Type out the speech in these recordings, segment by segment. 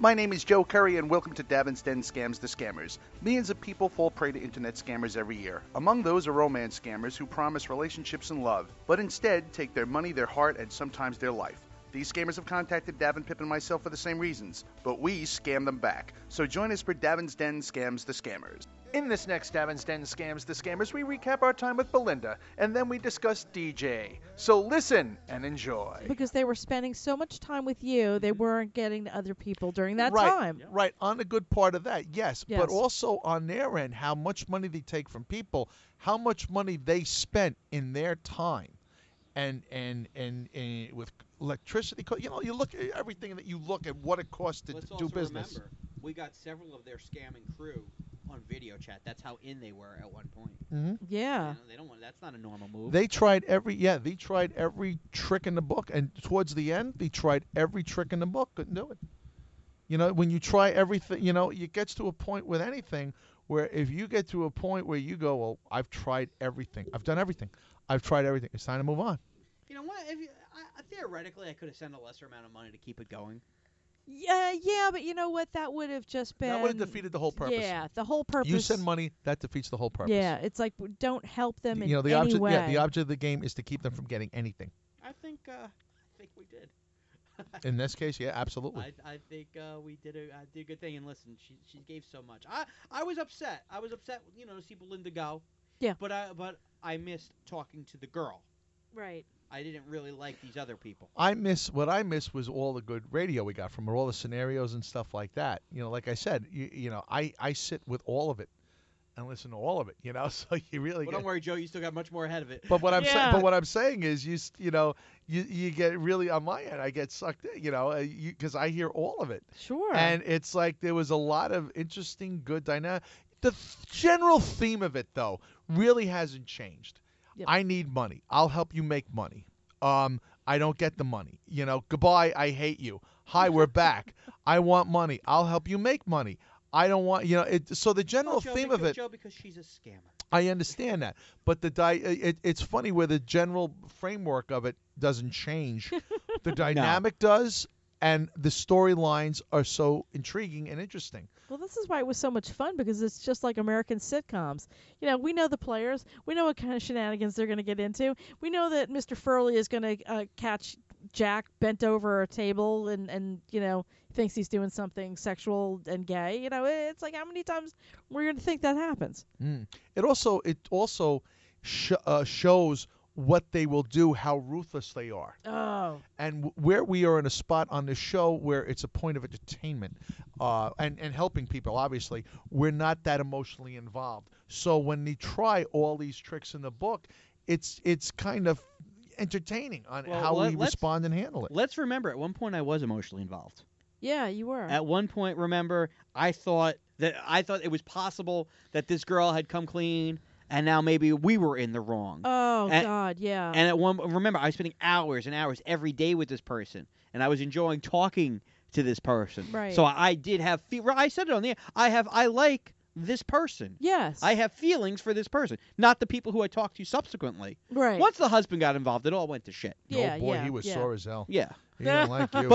My name is Joe Curry, and welcome to Davin's Den Scams the Scammers. Millions of people fall prey to internet scammers every year. Among those are romance scammers who promise relationships and love, but instead take their money, their heart, and sometimes their life. These scammers have contacted Davin, Pip, and myself for the same reasons, but we scam them back. So join us for Davin's Den Scams the Scammers. In this next Davin's Den Scams the Scammers, we recap our time with Belinda, and then we discuss DJ. So listen and enjoy. Because they were spending so much time with you, they weren't getting to other people during that Right, time. Right, on a good part of that, yes. Yes. But also on their end, how much money they take from people, how much money they spent in their time, and with electricity. You look at everything that you look at what it costs to Let's do also business. remember, we got several of their scamming crew on video chat. That's how in they were at one point. Mm-hmm. Yeah. You know, they don't want. That's not a normal move. They tried every trick in the book, and towards the end, they tried every trick in the book. Couldn't do it. You know, when you try everything, it gets to a point with anything where if you get to a point where you go, well, I've tried everything. I've done everything. I've tried everything. It's time to move on. You know what? Theoretically, I could have sent a lesser amount of money to keep it going. Yeah, but you know what? That would have just been... That would have defeated the whole purpose. Yeah, the whole purpose. You send money, that defeats the whole purpose. Yeah, it's like don't help them in the any object, way. Yeah, the object of the game is to keep them from getting anything. I think we did. In this case, yeah, absolutely. I think we did a good thing. And listen, she gave so much. I was upset. I was upset, to see Belinda go. Yeah. But I missed talking to the girl. Right. I didn't really like these other people. What I missed was all the good radio we got from her, all the scenarios and stuff like that. Like I said, I sit with all of it and listen to all of it. So you really. Well, don't worry, Joe. You still got much more ahead of it. But what I'm Yeah. saying is, you get really on my end. I get sucked in, because I hear all of it. Sure. And it's like there was a lot of interesting, good dynamic. The general theme of it, though, really hasn't changed. Yep. I need money. I'll help you make money. I don't get the money. Goodbye. I hate you. Hi, we're back. I want money. I'll help you make money. I don't want, So the general theme of it. Joe, because she's a scammer. I understand that, but it's funny where the general framework of it doesn't change. The dynamic does, and the storylines are so intriguing and interesting. Well, this is why it was so much fun, because it's just like American sitcoms. We know the players. We know what kind of shenanigans they're going to get into. We know that Mr. Furley is going to catch Jack bent over a table and thinks he's doing something sexual and gay. It's like, how many times we're going to think that happens? It also shows what they will do, how ruthless they are. Oh. And where we are in a spot on the show where it's a point of entertainment and helping people, obviously, we're not that emotionally involved. So when they try all these tricks in the book, it's kind of entertaining on how we respond and handle it. Let's remember, at one point I was emotionally involved. Yeah, you were. At one point, remember, I thought it was possible that this girl had come clean, and now maybe we were in the wrong. Oh, God, yeah. And remember, I was spending hours and hours every day with this person, and I was enjoying talking to this person. Right. So I did have I said it on the air. I like this person. Yes. I have feelings for this person, not the people who I talked to subsequently. Right. Once the husband got involved, it all went to shit. Yeah, Oh boy, yeah, he was yeah. sore as hell. Yeah. He didn't like you. But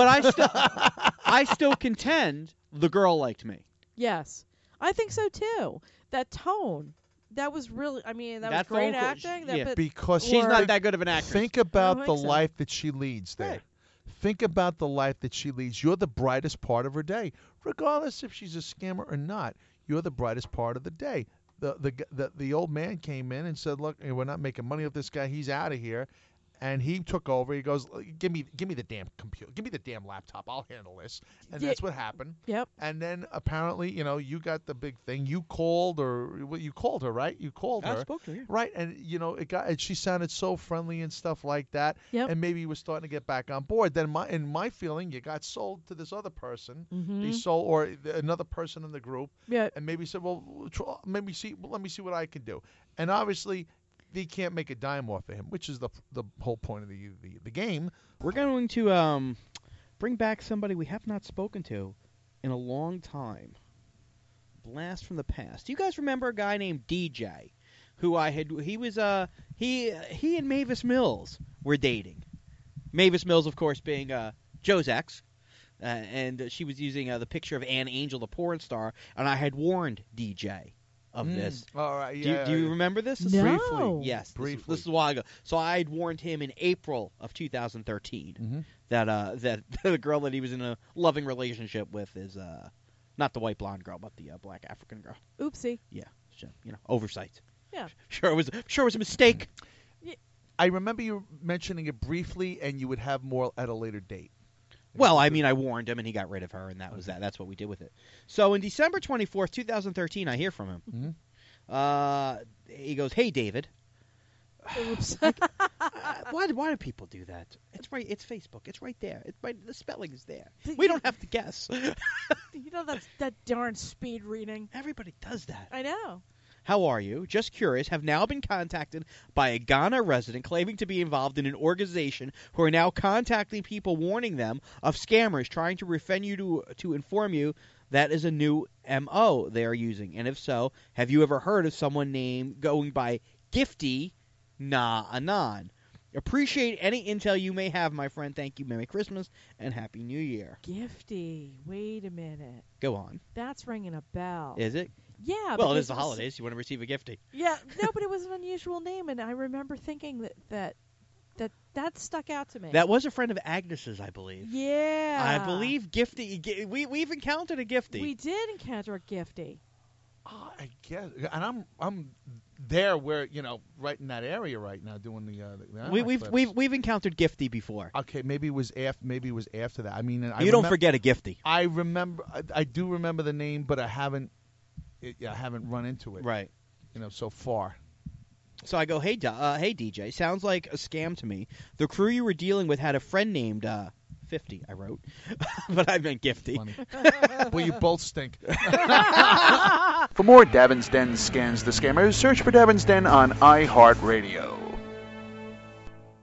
I still contend the girl liked me. Yes. I think so, too. That tone, that was really, that was great phone call, acting. yeah. Because She's not that good of an actress. Think about I the don't think so. life that she leads there. Right. Think about the life that she leads. You're the brightest part of her day, regardless if she's a scammer or not. You're the brightest part of the day. The old man came in and said, "Look, we're not making money off this guy. He's out of here." And he took over. He goes, "Give me the damn computer. Give me the damn laptop. I'll handle this." And that's what happened. Yep. And then apparently, you got the big thing. You called you called her, right? You called her. I spoke to her. Yeah. Right, and and she sounded so friendly and stuff like that. Yep. And maybe you were starting to get back on board. Then my feeling, you got sold to this other person. Mm-hmm. They sold or another person in the group. Yeah. And maybe said, well, let me see what I can do. And obviously, they can't make a dime off of him, which is the whole point of the game. We're going to bring back somebody we have not spoken to in a long time. Blast from the past. Do you guys remember a guy named DJ, who he and Mavis Mills were dating? Mavis Mills, of course, being Joe's ex. and she was using the picture of Ann Angel, the porn star, and I had warned DJ of this. All right. Do you remember this? No. Briefly. Yes, Briefly. This is a while ago. So I had warned him in April of 2013 that the girl that he was in a loving relationship with is not the white blonde girl, but the black African girl. Oopsie. Yeah, oversight. Yeah. Sure, it was a mistake. I remember you mentioning it briefly, and you would have more at a later date. Well, I mean, I warned him, and he got rid of her, and that was that. That's what we did with it. So, in December 24th, 2013, I hear from him. He goes, "Hey, David." Oops. Why do people do that? It's right. It's Facebook. It's right there. It's right. The spelling is there. We don't have to guess. You know that darn speed reading. Everybody does that. I know. How are you? Just curious. Have now been contacted by a Ghana resident claiming to be involved in an organization who are now contacting people warning them of scammers trying to refund you to inform you that is a new MO they are using. And if so, have you ever heard of someone named going by Gifty Na Anon? Appreciate any intel you may have, my friend. Thank you. Merry Christmas and Happy New Year. Gifty. Wait a minute. Go on. That's ringing a bell. Is it? Yeah. Well, it because is the holidays. You want to receive a Gifty. Yeah. No, but it was an unusual name, and I remember thinking that stuck out to me. That was a friend of Agnes's, I believe. Yeah. I believe Gifty. We've encountered a Gifty. We did encounter a Gifty. I guess, and I'm there where right in that area right now doing the. We've encountered Gifty before. Okay, maybe it was after that. I mean, don't forget a Gifty. I remember. I do remember the name, but I haven't run into it. Right. So far. So I go, hey DJ, sounds like a scam to me. The crew you were dealing with had a friend named 50. I wrote, but I meant Gifty. Funny. Well, you both stink. For more Davin's Den Scans the Scammers, search for Davin's Den on iHeartRadio.